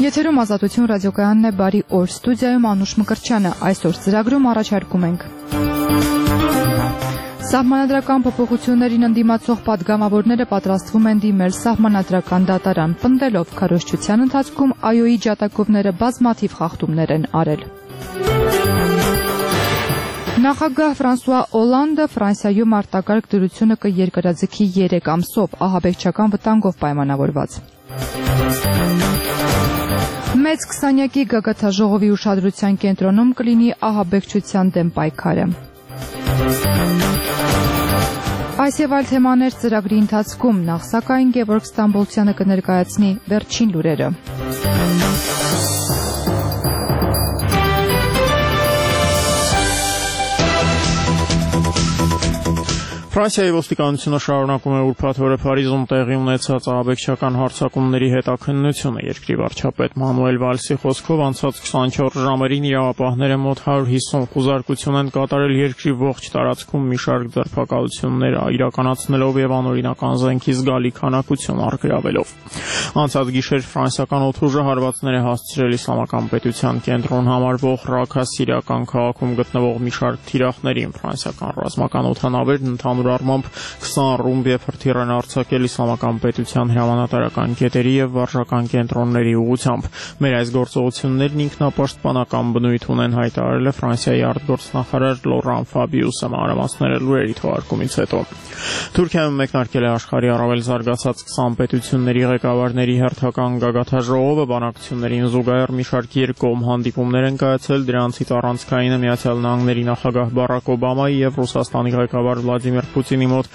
Եթերում Ազատություն ռադիոկայանն է, բարի օր, ստուդիայում Անուշ Մկրտչյանը, այսօր ծրագրում առաջարկում ենք Սահմանադրական փոփոխություններին ընդդիմացող պատգամավորները պատրաստվում են դիմել Սահմանադրական դատարան, պնդելով քարոզչության ընթացքում ԱՅՈ-ի ջատագովները բազմաթիվ խախտումներ են արել։ Նախագահ Ֆրանսուଆ Օլանդը Ֆրանսիայում արտակարգ դրությունը կերկրաձգի 3 ամսով, ահաբեկչական վտանգով պայմանավորված։ Մեծ 20-յակի գագաթաժողովի ուշադրության կենտրոնում կլինի ահաբեկչության դեմ պայքարը։ Այս եւ այլ թեմաներ ծրագրի ընթացքում, նախ սակայն Գևորգ Ստամբոլցյանը կներկայացնի վերջին լուրերը։ Ֆրանսիայի ոստիկանությունը շարունակում է ուրբաթ օրը Փարիզում տեղի ունեցած ահաբեկչական հարձակումների հետաքննությունը։ Երկրի վարչապետ Մանուել Վալսի խոսքով անցած 24 ժամերին իրավապահները մոտ 150 խուզարկություն են կատարել երկրի ողջ տարածքում մի շարք ձերբակալություններ իրականացնելով եւ անօրինական զենքի զգալի քանակություն առգրավելով։ Անցած գիշեր ֆրանսիական օդուժը հարվածներ է հասցրել Իսլամական պետության կենտրոն համարվող Ռաքա սիրիական քաղաքում գտնվող մի շարք թիրախներին։ Ֆրանսիական ռազմական օդանավերն ընդհանուր առմամբ 20 ռումբ եւ հրթիռ են արձակել Իսլամական պետության հրամանատարական կետերի եւ վարժական կենտրոնների ուղղությամբ։ Մեր այս գործողություններն ինքնապաշտպանական բնույթ ունեն, հայտարարել է Ֆրանսիայի արտգործնախարար Լորան Ֆաբիուսը մանրամասները լուրերի թողարկումից հետո։ Թուրքիայում մեկնարկել է աշխարհի առավել զարգացած 20 պետությունների ղեկավարների հերթական գագաթաժողովը, բանակցություններին զուգահեռ մի շարք երկկողմ հանդիպումներ են կայացել, դրանցից առանցքայինը Միացյալ Նահանգների նախագահ Բարակ Օբամայի եւ Ռուսաստանի ղեկավար Վլադիմիր Պուտինի մոտ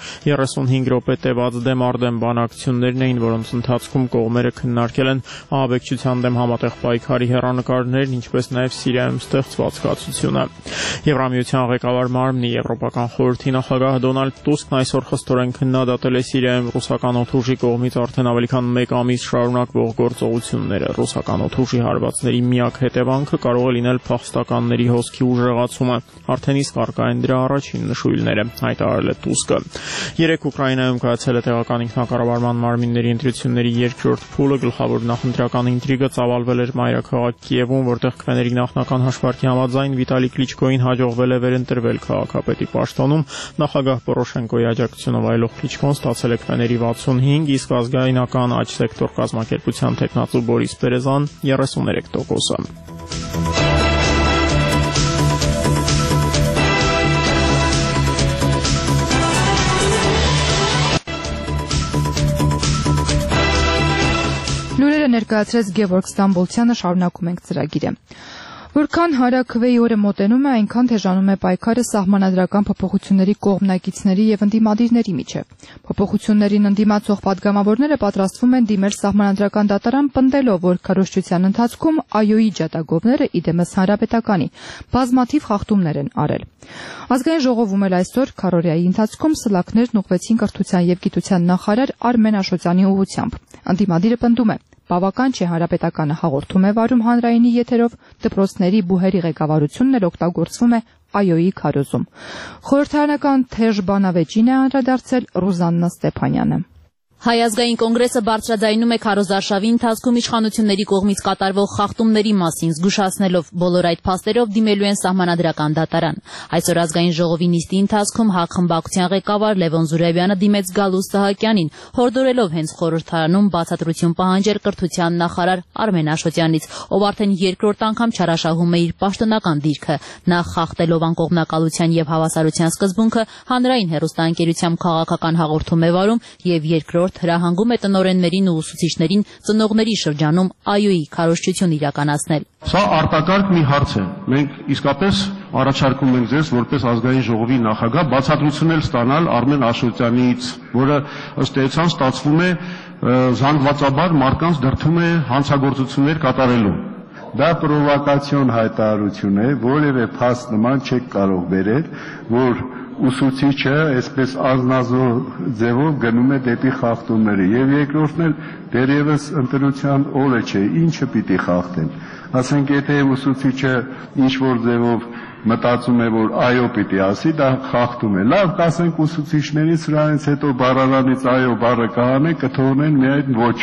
35 րոպե տևած դեմ բանակցություններն էին, որոնց ընթացքում կողմերը քննարկել են ահաբեկչության դեմ համատեղ պայքարի հեռանկարներն, ինչպես նաև Սիրիայում ստեղծված կացությունը։ Եվրամիության ղեկավար մարմնի Եվրոպական խորհրդի նախագահ Դոնալդ Տուսկն այսօր խստորեն քննադատել է Սիրիայում ռուսական օդուժի կողմից արդեն ավելի քան 1 ամիս շարունակվող գործողությունները։ Ռուսական օդուժի հարվածների միակ հետևանքը կարող է լինել փախստականների հոսքի ուժեղացումը։ Արդեն իսկ առկա են դրա առաջին նշույլները, հայտարարել է Տուսկը։ Երեկ Ուկրաինայում կայացել է տեղական ինքնակառավարման մարմինների ընտրությունների երկրորդ փուլը, գլխավոր նախընտրական ինտրիգը ծավալվել էր մայրաքաղաք Կիևում, որտեղ քվեների նախնական հաշվարկի համաձայն Վիտալի Կլիչկոին հաջողվել է վերընտրվել քաղաքապետի պաշտոնում։ Նախագահ Պորոշենկոյի աջակցությունը վայելող Կլիչկոն ստացել է քվեների 65, իսկ ազգայնական աջ սեկտոր կազմակերպության թեկնածու Բորիս Պերեզան 33%։ Լուրերը ներկայացրեց Գևորգ Ստամբոլցյանը, շարունակում ենք ծրագիրը։ Որքան հարաքվեի օրը մոտենում է, այնքան թեժանում է պայքարը սահմանադրական փոփոխությունների կողմնակիցների եւ ընդդիմադիրների միջեւ։ Փոփոխություններին ընդդիմացող պատգամավորները պատրաստվում են դիմել Սահմանադրական դատարան, պնդելով, որ քարոզչության ընթացքում ԱՅՈ-ի ջատագովները իդեմս հանրապետականի բազմաթիվ խախտումներ են արել։ Ազգային ժողովում էլ այսօր քարորիայի ընթացքում սլաքներն ուղղվեցին կրթության եւ գիտության նախարար Արմեն Աշոտյանի ուղղությամբ։ Ընդդիմադիրը պնդում է, բավական չէ հանրապետականը հաղորդում է վարում հանրայինի եթերով, դպրոցների բուհերի ղեկավարությունն էլ օգտագործվում է ԱՅՈ-ի քարոզում։ Խորհրդարանական թեժ բանավեճին է անդրադարձել Ռուզաննա Ստեփանյանը։ Հայ ազգային կոնգրեսը բարձրաձայնում է քարոզարշավի ընթացքում իշխանությունների կողմից կատարվող խախտումների մասին, զգուշացնելով բոլոր այդ փաստերով դիմելու են Սահմանադրական դատարան։ Այսօր ազգային ժողովի նիստի ընթացքում ՀԱԿ խմբակցության ղեկավար Լևոն Զուրաբյանը դիմեց Գալուստ Սահակյանին, հորդորելով հենց խորհրդարանում բացատրություն պահանջել կրթության նախարար Արմեն Աշոտյանից, ով արդեն երկրորդ անգամ չարաշահում է իր պաշտոնական դիրքը, նախ խախտելով անկողմնակալության եւ հավասարության սկզբունքը, հանրային հեռուստաընկերությամբ քաղաքական հաղորդում է վարում եւ երկրորդ հրահանգում է տնօրեններին ու ուսուցիչներին ծնողների շրջանում ԱՅՈ-ի քարոզչություն իրականացնել։ Սա արտակարգ մի հարց է։ Մենք իսկապես առաջարկում ենք ձեզ որպես ազգային ժողովի նախագահ բացատրություններ ստանալ Արմեն Աշոտյանից, որը ըստ էության ստացվում է զանգվածաբար մարդկանց դրդում է հանցագործություններ կատարելու։ Դա պրովոկացիոն հայտարարություն է, որևէ փաստ նման չեք կարող բերել, որ ուսուցիչը այսպես ազնազոր ձևով գնում է դեպի խախտումները եւ երկրորդն էլ դերևս ընտրության օրը չէ, ինչը պիտի խախտեն։ Ասենք եթե ուսուցիչը ինչ որ ձևով մտածում է, որ այո պիտի ասի, դա խախտում է։ Լավ, կասենք ուսուցիչներից, սրանից հետո բառարանից այո բառը կհանեն, կթողնեն միայն ոչը։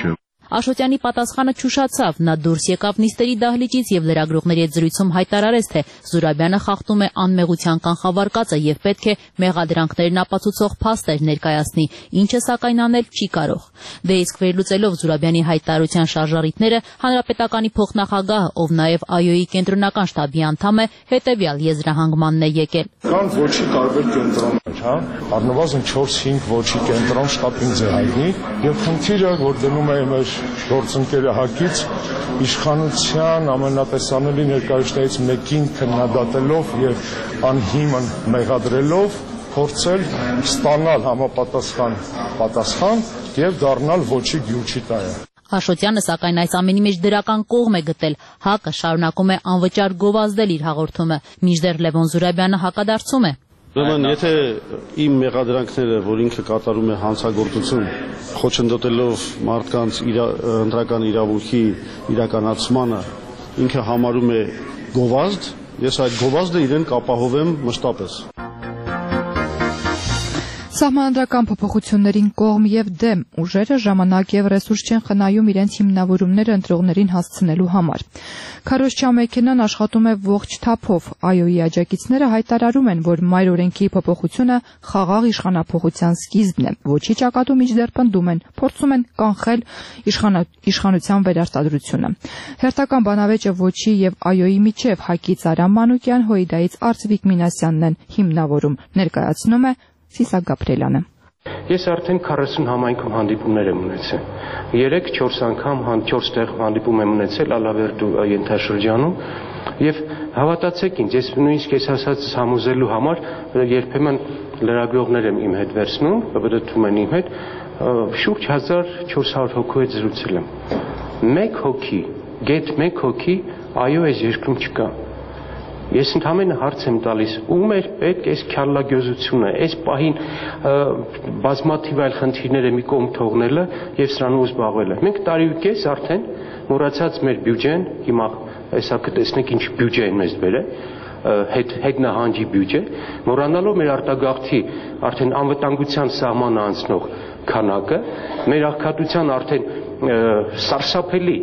Աշոտյանի պատասխանը չուշացավ, նա դուրս եկավ նիստերի դահլիճից եւ լրագրողների հետ զրույցում հայտարարեց, թե Զուրաբյանը խախտում է անմեղության կանխավարկածը եւ պետք է մեղադրանքներն ապացուցող փաստեր ներկայացնի, ինչը սակայն անել չի կարող։ Դե իսկ վերլուծելով Զուրաբյանի հայտարարության շարժառիթները, հանրապետականի փոխնախագահը, ով նաեւ ԱՅՈ-ի կենտրոնական շտաբի անդամ է, հետեւյալ եզրահանգմանն է եկել։ Կան ոչի տարբեր կենտրոններ, առնվազն 4-5 ոչի կենտրոն շտաբ ինձ է հայտնի, եւ խնդիրը, որ դնում է մեր գործընկերը Հակից, իշխանության ամենատեսանելի ներկայացուցիչներից մեկին քննադատելով եւ անհիմն մեղադրելով փորձել ստանալ համապատասխան եւ դառնալ ոչի գյուչիտայը։ Աշոտյանը սակայն այս ամենի մեջ դրական կողմ է գտել։ ՀԱԿ-ը շարունակում է անվճար գովազդել իր հաղորդումը, մինչդեռ Լևոն Զուրաբյանը հակադարձում է։ Ուրեմն, եթե իմ մեղադրանքները, որ ինքը կատարում է հանցագործություն, խոչընդոտելով մարդկանց ընտրական իրավունքի իրականացմանը, ինքը համարում է գովազդ, ես այդ գովազդը իրեն կապահովեմ մշտապես։ Սահմանադրական փոփոխություններին կողմ եւ դեմ ուժերը ժամանակ եւ ռեսուրս չեն խնայում իրենց հիմնավորումները ընտրողներին հասցնելու համար։ Քարոզչամեքենան աշխատում է ողջ թափով։ ԱՅՈ-ի աջակիցները հայտարարում են, որ մայր օրենքի փոփոխությունը խաղաղ իշխանափոխության սկիզբն է։ Ոչի ճակատում իջդեռ պնդում են, փորձում են կանխել իշխանության վերարտադրությունը։ Հերթական բանավեճը ոչի եւ ԱՅՈ-ի միջև Հակից Արամ Մանուկյան, Հոիդայից Արծվիկ Մինասյանն են հիմնավորում։ Ներկայացնում է Սիսակ Գաբրելյանը։ Ես արդեն 40 համայնքում հանդիպումներ եմ ունեցել։ 3-4 անգամ 4 տեղ հանդիպում եմ ունեցել Ալավերդու ենթաշրջանում եւ հավատացեք ինձ, ես նույնիսկ ես ասած համոզելու համար երբեմն լրագրողներ եմ իմ հետ վերցնում, բդդում են իմ հետ, շուրջ 1400 հոգու հետ զրուցել եմ։ 1 հոգի, գեթ 1 հոգի այո այս երկրում չկա։ Ես ընդհանրապես հարց եմ տալիս, ում է պետք այս քյալլագյոզությունը, այս պահին բազմաթիվ այլ խնդիրներ մի կողմ թողնելը եւ սրանով զբաղվելը։ Մենք տարի ու կես արդեն մոռացած մեր բյուջեն, հիմա հեսա կտեսնենք ինչ բյուջե են մեզ բերել, հետնահանջի բյուջե, մոռանալով մեր արտագաղթի արդեն անվտանգության սահմանը անցնող քանակը, մեր աղքատության արդեն սարսափելի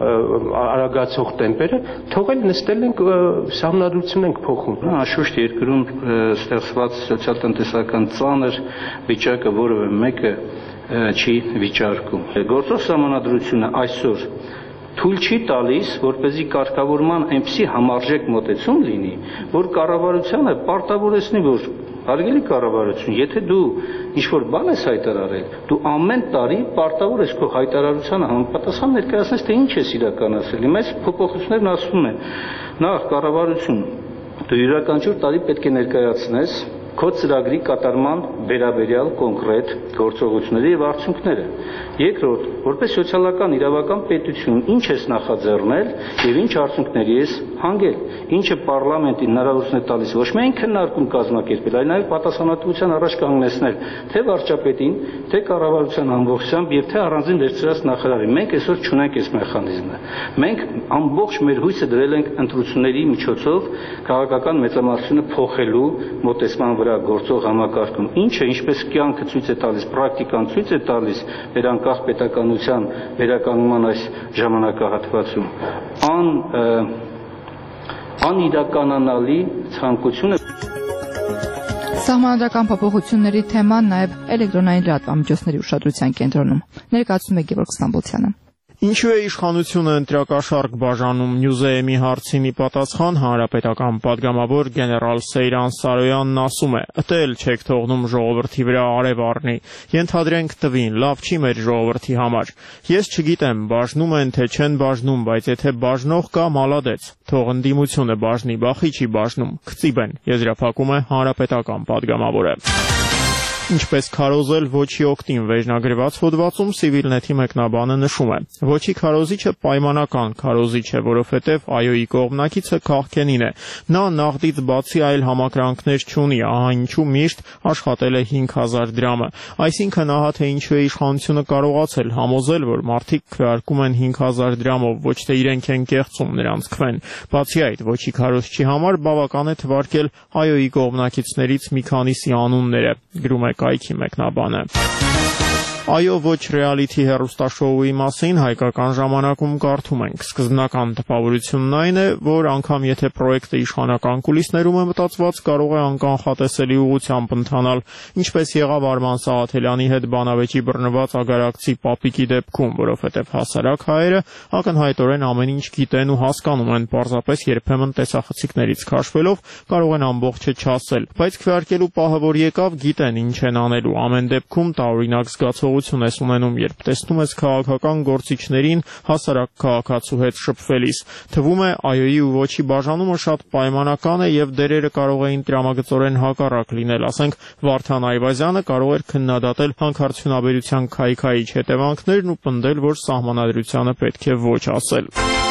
արագացող տեմպերը, թողել նստել ենք սահմանադրություն ենք փոխում։ Անշուշտ երկրում ստեղծված սոցիալ-տնտեսական ծանր վիճակը որևէ մեկը չի վիճարկում։ Գործող սահմանադրությունը այսօր թույլ չի տալիս, որպեսզի կարգավորման այնպիսի համարժեք մոտեցում լինի, որ կառավարությանը պարտավորեցնի, որ հարգելի կառավարություն, եթե դու ինչ-որ բան ես հայտարարել, դու ամեն տարի պարտավոր ես քո հայտարարությանը համապատասխան ներկայացնես, թե ինչ ես իրականացրել։ Հիմա այս փոփոխություններն ասում են, նախ կառավարություն, դու յուրաքանչյուր տարի պետք է ներկայացնես քո ծրագրի կատարման վերաբերյալ կոնկրետ գործողությունների եւ արդյունքները։ Երկրորդ, որպես սոցիալական իրավական պետություն, ինչ ես նախաձեռնել եւ ինչ արդյունքների ես հանգել, ինչը պարլամենտին հնարավորություն է տալիս ոչ միայն քննարկում կազմակերպել, այլ նաեւ պատասխանատվության առաջ կանգնեցնել թե վարչապետին, թե կառավարության ամբողջությամբ եւ թե առանձին վերցրած նախարարին։ Մենք այսօր չունենք այս մեխանիզմը։ Մենք ամբողջ մեր հույսը դրել ենք ընտրությունների միջոցով քաղաքական մեծամասնությունը փոխելու մոտեցման վրա գործող համակարգում, ինչը ինչպես կյանքը ցույց է տալիս, պրակտիկան ցույց է տալիս վերանկախ պետականության վերականգնման այս ժամանակահատվածում, անիրականանալի ցանկությունը։ Սահմանադրական փոփոխությունների թեման նաև էլեկտրոնային լրատվամիջոցների ուշադրության կենտրոնում։ Ներկայացնում է Գևորգ Ստամբոլցյանը։ Ինչու է իշխանությունը ընտրակաշարք բաժանում Նյուզեեմի հարցինի պատասխան հանրապետական падգամավոր գեներալ Սեյրան Սարոյանն ասում է. «Ըտել չեք թողնում ժողովրդի վրա արև առնի, ենթադրենք տվին, լավ չի մեր ժողովրդի համար։ Ես չգիտեմ, բաժնում են թե չեն բաժնում, բայց եթե բաժնող կա, մալադեց, թող ընդդիմությունը բաժնի, բախի չի բաժնում, քծիբ են», եզրափակում է հանրապետական падգամավորը։ Ինչպես քարոզել ոչի օգտին վերջնագրված հոդվածում Civilnet-ի մեկնաբանը նշում է. «Ոչի քարոզիչը պայմանական քարոզիչ է, որովհետև ԱՅՈ-ի կողմնակիցը քաղքենին է։ Նա նաղդից բացի այլ համակրանքներ չունի, ահա ինչու միշտ աշխատել է 5000 դրամը։ Այսինքն ահա թե ինչու է իշխանությունը կարողացել համոզել, որ մարդիկ քվեարկում են 5000 դրամով, ոչ թե իրենք են կեղծում նրանց քվեն։ Բացի այդ, ոչի քարոզչի համար բավական է թվարկել ԱՅՈ-ի կողմնակիցներից մի քանիսի անունները», գրում է կայքի մեկնաբանը։ Այո, ոչ ռեալիթի հեռուստաշոուի մասին հայկական ժամանակում կարդում ենք։ Սկզբնական տպավորությունն այն է, որ անգամ եթե պրոյեկտը իշխանական կուլիսներում է մտածված, կարող է անկանխատեսելի ուղղությամբ ընթանալ, ինչպես եղավ Արման Սաղաթելյանի հետ բանավեճի բռնված ագարակցի պապիկի դեպքում, որովհետև հասարակ հայերը ակնհայտորեն ամեն ինչ գիտեն ու հասկանում են, պարզապես երբեմն տեսախցիկներից քաշվելով կարող են ամբողջը չասել, բայց քվեարկելու պահը, որ եկավ, գիտեն ինչ են անելու։ Ամեն դեպքում տարօրինակ զգացողություն ես ունենում, երբ տեսնում ես քաղաքական գործիչներին հասարակ քաղաքացու հետ շփվելիս։ Թվում է այոյի ու ոչի բաժանումը շատ պայմանական է եւ դերերը կարող էին տրամագծորեն հակառակ լինել, ասենք Վարդան Այվազյանը կարող էր քննադատել հանքարդյունաբերության քայքայիչ հետևանքներն ու պնդել, որ սահմանադրությանը պետք է ոչ ասել։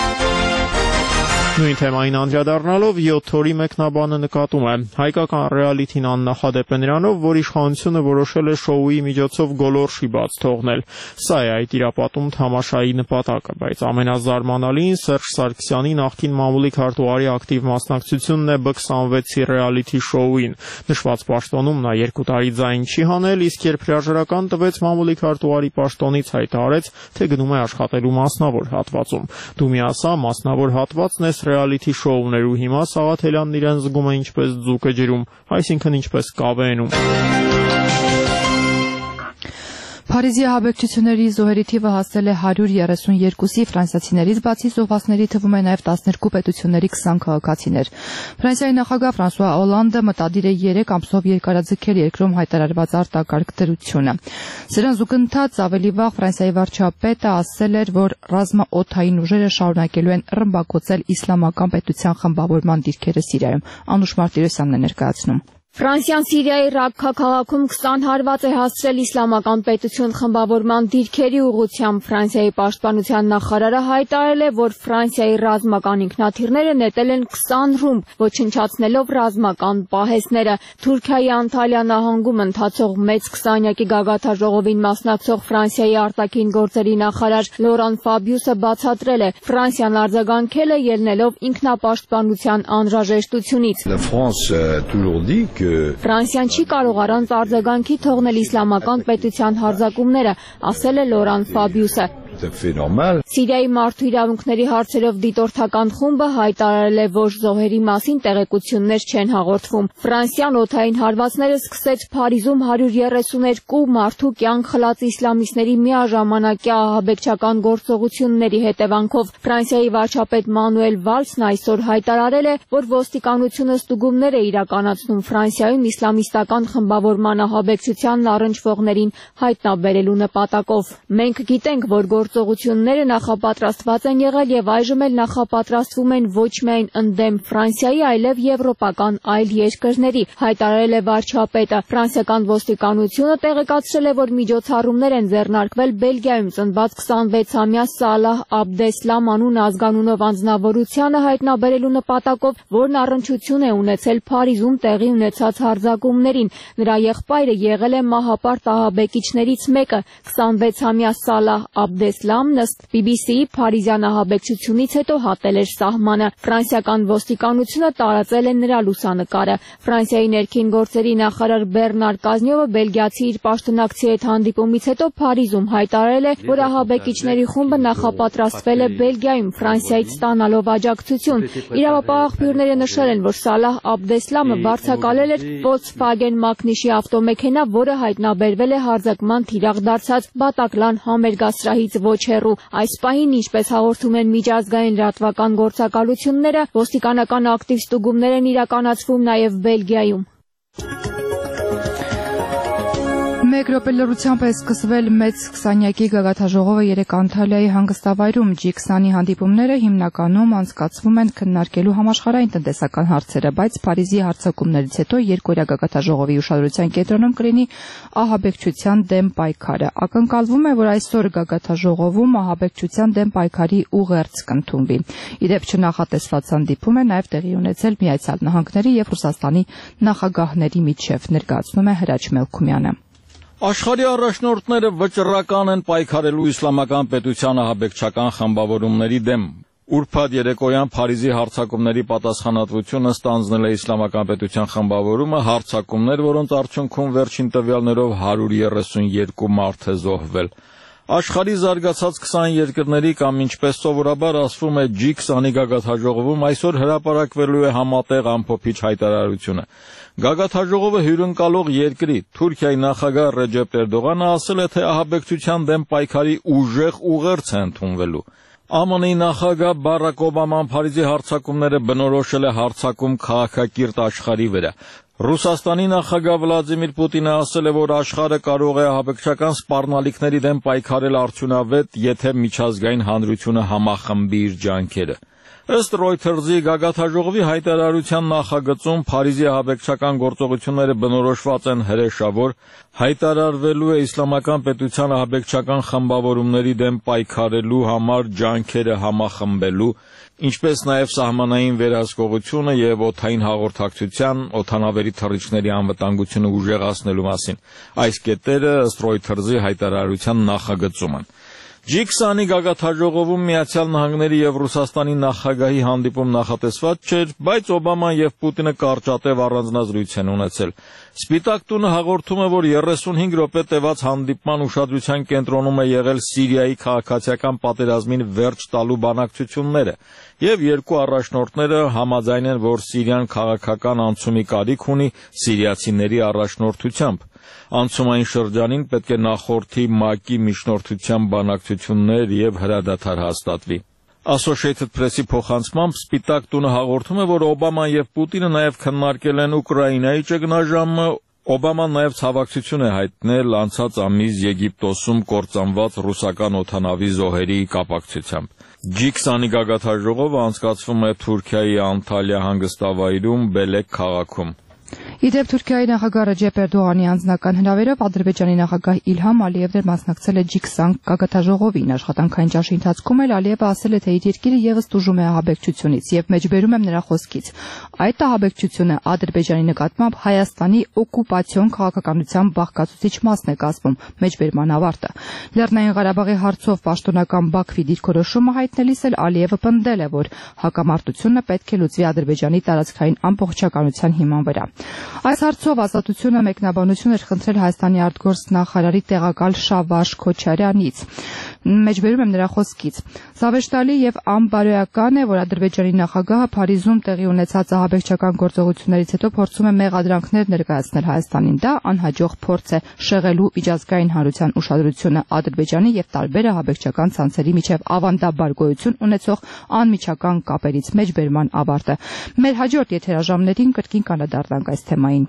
Նույն թեմային անդրադառնալով 7 օրի մեկնաբանը նկատում է. հայկական ռեալիթին աննախադեպ է նրանով, որ իշխանությունը որոշել է շոուի միջոցով գոլորշի բաց թողնել։ Սա է այդ իրապատում թամաշայի նպատակը, բայց ամենազարմանալին Սերժ Սարգսյանի նախկին մամուլի քարտուղարի ակտիվ մասնակցությունն է B26-ի ռեալիթի շոուին։ Նշված պաշտոնում նա 2 տարի ձայն չի հանել, իսկ երբ հրաժարական տվեց մամուլի քարտուղարի պաշտոնից, հայտարարեց, թե գնում է աշխատելու մասնավոր հատվածում։ Դու մի ասա, մասնավոր հատվածն է ռեալիթի շոուներ ու հիմա Սաղաթելյանն իրեն զգում է ինչպես ձուկը ջրում, այսինքն ինչպես կավենում։ Փարիզի ահաբեկչությունների զոհերի թիվը հասել է 132-ի, ֆրանսիացիներից բացի զոհվածների թվում է նաև 12 պետությունների 20 քաղաքացիներ։ Ֆրանսիայի նախագահ Ֆրանսուଆ Օլանդը մտադիր է 3 ամսով երկարաձգել երկրում հայտարարված արտակարգ դրությունը։ Սրան զուգընթաց ավելի վաղ Ֆրանսիայի վարչապետը ասել էր, որ ռազմաօդային ուժերը շարունակելու են ռմբակոծել իսլամական պետության խմբավորման դիրքերը Սիրիայում։ Անուշ Մարտիրոսյանն է ներկայացնում։ Ֆրանսիան Սիրիայի Ռակքա քաղաքում 20 հարված է հասցրել իսլամական պետություն խմբավորման դիրքերի ուղղությամբ։ Ֆրանսիայի պաշտպանության նախարարը հայտարարել է, որ Ֆրանսիայի ռազմական ինքնաթիռները նետել են 20 ռումբ, ոչնչացնելով ռազմական պահեստները։ Թուրքիայի Անտալիա նահանգում ընթացող մեծ 20-յակի գագաթաժողովին մասնակցող Ֆրանսիայի արտաքին գործերի նախարար Լորան Ֆաբիուսը բացատրել է, Ֆրանսիան արձագանքել է ելնելով ինքնապաշտպանության անհրաժեշտությունից։ Ֆրանսիան չի կարող առանց արձագանքի թողնել իսլամական պետության հարձակումները, ասել է Լորան Ֆաբիուսը։ Սիրիայի մարդու իրավունքների հարցերով դիտորդական խումբը հայտարարել է, որ զոհերի մասին տեղեկություններ չեն հաղորդվում։ Ֆրանսիան օդային հարվածները սկսեց Փարիզում 132 մարդու կյանք խլած իսլամիստների միաժամանակյա ահաբեկչական գործողությունների հետևանքով։ Ֆրանսիայի վարչապետ Մանուել Վալսն այսօր հայտարարել է, որ ոստիկանությունը ստուգումներ է իրականացնում Ֆրանսիայում իսլամիստական խմբավորման ահաբեկչությանն առնչվողներին հայտնաբերելու նպատակով։ Մենք գիտենք, որ գործողությունները նախապատրաստված են եղել եւ այժմ էլ նախապատրաստվում են ոչ միայն ընդդեմ Ֆրանսիայի, այլև եվրոպական այլ երկրների, հայտարարել է վարչապետը։ Ֆրանսիական ոստիկանությունը տեղեկացրել է, որ միջոցառումներ են ձեռնարկվել Բելգիայում ծնված 26-ամյա Սալահ Աբդեսլամ անուն ազգանունով անձնավորությանը հայտնաբերելու նպատակով, որն առնչություն է ունեցել Փարիզում տեղի ունեցած հարձակումներին։ Նրա եղբայրը եղել է մահապարտ ահաբեկիչներից մեկը, 26-ամյա Սալահ Աբդեսլամն ըստ BBC-ի Փարիզյան ահաբեկչությունից հետո հատել էր սահմանը։ Ֆրանսիական ոստիկանությունը տարածել է նրա լուսանկարը։ Ֆրանսիայի ներքին գործերի նախարար Բեռնար Կազնյովը բելգիացի իր պաշտոնակցի հետ հանդիպումից հետո Փարիզում հայտարարել է, որ ահաբեկիչների խումբը նախապատրաստվել է Բելգիայում Ֆրանսիայից ստանալով աջակցություն։ Իրավապահ աղբյուրները նշել են, որ Սալահ Աբդեսլամը վարձակալել էր Volkswagen Մակնիշի ավտոմեքենա, որը հայտնաբերվել է հարձակման թիրախ դարձած Բատակլան համերգասրահից ոչ հեռու։ Այս պահին, ինչպես հաղորդում են միջազգային լրատվական գործակալությունները, ոստիկանական ակտիվ ստուգումներ են իրականացվում նաև Բելգիայում։ Մեկ րոպե լրությամբ է սկսվել մեծ 20-յակի գագաթաժողովը 3 Անտալիայի հանգստավայրում։ G20-ի հանդիպումները հիմնականում անցկացվում են քննարկելու համաշխարհային տնտեսական հարցերը, բայց Փարիզի հարձակումներից հետո երկօրյա գագաթաժողովի ուշադրության կենտրոնում կլինի ահաբեկչության դեմ պայքարը։ Ակնկալվում է, որ այսօր գագաթաժողովում ահաբեկչության դեմ պայքարի ուղերձ կընդունվի։ Իդեպ չնախատեսված հանդիպում է նաև տեղի ունեցել Միացյալ Նահանգների եւ Ռուսաստանի նախագահների միջև, ներկայացնում է Հրաչ Մելքումյանը։ Աշխարհի առաջնորդները վճռական են պայքարելու իսլամական պետության ահաբեկչական խմբավորումների դեմ։ Ուրբաթ երեկոյան Փարիզի հարձակումների պատասխանատվությունը ստանձնել է Իսլամական պետության խմբավորումը, հարձակումներ, որոնց արդյունքում վերջին տվյալներով 132 մարդ է զոհվել։ Աշխարհի զարգացած 20 երկրների կամ ինչպես սովորաբար ասվում է G20-ի գագաթնաժողովում այսօր հրապարակվելու է համատեղ ամփոփիչ հայտարարությունը։ Գագաթնաժողովը հյուրընկալող երկրի Թուրքիայի նախագահ Ռեջեփ Էրդողանը ասել է, թե ահաբեկչության դեմ պայքարի ուժեղ ուղերձ է ընդունվելու։ ԱՄՆ-ի նախագահ Բարակ Օբաման Փարիզի հարձակումները բնորոշել է հարձակում քաղաքակիրթ աշխարհի վրա։ Ռուսաստանի նախագահ Վլադիմիր Պուտինը ասել է, որ աշխարհը կարող է ահաբեկչական սպառնալիքների դեմ պայքարել արդյունավետ, եթե միջազգային հանրությունը համախմբի իր ջանքերը։ Ըստ Reuters-ի գագաթնաժողովի հայտարարության նախագծում Փարիզի ահաբեկչական գործողությունները բնորոշված են հրեշավոր, հայտարարվելու է Իսլամական պետության ահաբեկչական խմբավորումների դեմ պայքարելու համար ջանքերը համախմբելու, ինչպես նաև սահմանային վերահսկողությունը եւ օդային հաղորդակցության, օդանավերի թռիչքների անվտանգությունը ուժեղացնելու մասին։ Այս կետերը ըստ Reuters-ի հայտարարության նախագծում են։ G20-ի գագաթնաժողովում Միացյալ Նահանգների եւ Ռուսաստանի նախագահի հանդիպում նախատեսված չէր, բայց Օբաման եւ Պուտինը կարճատև առանձնազրույց են ունեցել։ Սպիտակ տունը հաղորդում է, որ 35 րոպե տևած հանդիպման ուշադրության կենտրոնում է եղել Սիրիայի քաղաքացիական պատերազմին վերջ տալու բանակցությունները, եւ երկու առաջնորդները համաձայն են, որ Սիրիան քաղաքական անցումի կարիք ունի սիրիացիների առաջնորդությամբ։ Անցումային շրջանին պետք է նախորդի ՄԱԿ-ի միջնորդությամբ բանակցություններ եւ հրադադար հաստատվի։ Associated Press-ի փոխանցմամբ Սպիտակ տունը հաղորդում է, որ Օբաման եւ Պուտինը նաեւ քննարկել են Ուկրաինայի ճգնաժամը։ Օբաման նաեւ ցավակցություն է հայտնել անցած ամիս Եգիպտոսում կործանված ռուսական օդանավի զոհերի կապակցությամբ։ G20-ի գագաթնաժողովը անցկացվում է Թուրքիայի Անտալիա հանգստավայրում Բելեկ քաղաքում։ Իդեպ Թուրքիայի նախագահ Ռեջեփ Էրդողանի անձնական հրավերով Ադրբեջանի նախագահ Իլհամ Ալիևն մասնակցել է G20 գագաթնաժողովին։ Աշխատանքային ճաշի ընթացքում էլ Ալիևը ասել է, թե իր երկիրը եւս տուժում է ահաբեկչությունից եւ մեջբերում եմ նրա խոսքից։ Այդ ահաբեկչությունը Ադրբեջանի նկատմամբ Հայաստանի օկուպացիոն քաղաքականության բաղկացուցիչ մասն է կազմում, մեջբերման ավարտը։ Լեռնային Ղարաբաղի հարցով պաշտոնական Բաքվի դիրքորոշումը հայտնելիս էլ Ալիևը պնդել է, որ հակամարտությունը պետք է լուծվի Ադրբեջանի տարածքային ամբողջականության հիման վրա։ Այս հարցով Ազատությունը մեկնաբանություն էր խնդրել Հայաստանի արտգործ նախարարի տեղակալ Շավարժ Քոչարյանից։ Մեջբերում եմ նրա խոսքից։ Զավեշտալի եւ անբարոյական է, որ Ադրբեջանի նախագահը Փարիզում տեղի ունեցած ահաբեկչական գործողություններից հետո փորձում է մեղադրանքներ ներկայացնել Հայաստանին։ Դա անհաջող փորձ է շեղելու միջազգային հանրության ուշադրությունը Ադրբեջանի եւ տարբեր ահաբեկչական ցանցերի միջև ավանդաբար գոյություն ունեցող անմիջական կապերից մեջբերման ավարտը։ Մեր հաջորդ եթերաժամներին կրկին կանադառնանք այս թեմային։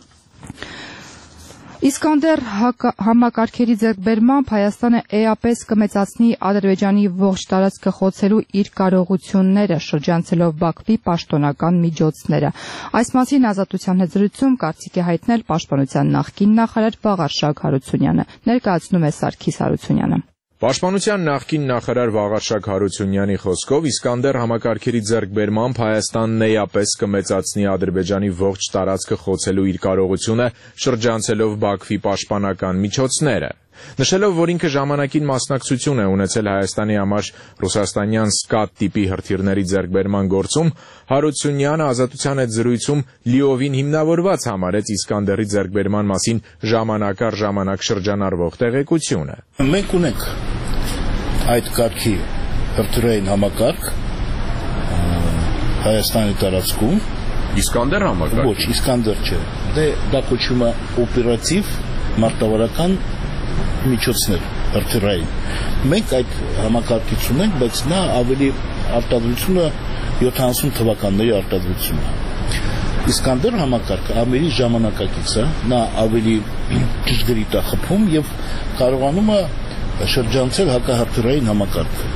Իսկանդեր համակարգերի ձեռքբերմամբ Հայաստանը էապես կմեծացնի Ադրբեջանի ողջ տարածքը խոցելու իր կարողությունները, շրջանցելով Բաքվի պաշտոնական միջոցները։ Այս մասին Ազատության հետ զրույցում կարծիք է հայտնել Պաշտպանության նախկին նախարար Վաղարշակ Հարությունյանը։ Ներկայացնում է Սարգիս Հարությունյանը։ Պաշտպանության նախկին նախարար Վաղարշակ Հարությունյանի խոսքով Իսկանդեր համակարգերի ձեռքբերմամբ Հայաստանն էապես կմեծացնի Ադրբեջանի ողջ տարածքը խոցելու իր կարողությունը, շրջանցելով Բաքվի պաշտպանական միջոցները։ Նշելով, որ ինքը ժամանակին մասնակցություն է ունեցել Հայաստանի համար ռուսաստանյան սկադ տիպի հրթիռների ձեռքբերման գործում, Հարությունյանը Ազատության հետ զրույցում լիովին հիմնավորված համարեց Իսկանդերի ձեռքբերման մասին ժամանակ առ ժամանակ շրջանառվող տեղեկությունը։ Մենք ունենք այդ կարգի հրթիռային համակարգ Հայաստանի տարածքում։ Իսկանդեր համակարգ։ Ոչ, Իսկանդեր չէ։ Դա կոչվում է օպերատիվ մարտավարական միջոցներ հրթիռային։ Մենք այդ համակարգից ունենք, բայց նա ավելի արտադրությունը 70 թվականների արտադրությունն է։ Իսկանդեր համակարգը ավելի ժամանակակից է, նա ավելի ճշգրիտ է խփում եւ կարողանում է շրջանցել հակահրթիռային համակարգը։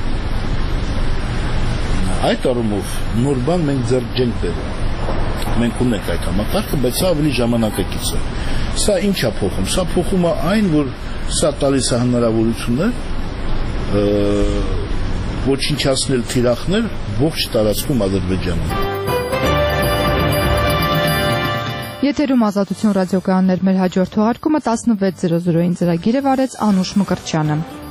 Այդ առումով նոր բան մենք ձեռք չենք բերում։ Մենք ունենք այդ համակարգը, բայց սա ավելի ժամանակակից է։ Սա ինչ է փոխում։ Սա փոխում է այն, որ սա տալիս է հնարավորություններ ոչնչացնել թիրախներ ողջ տարածքում Ադրբեջանում։ Եթերում Ազատություն ռադիոկայաններ, մեր հաջորդ թողարկումը 16:00-ին ծրագիրը վարեց Անուշ Մկրտչյանը։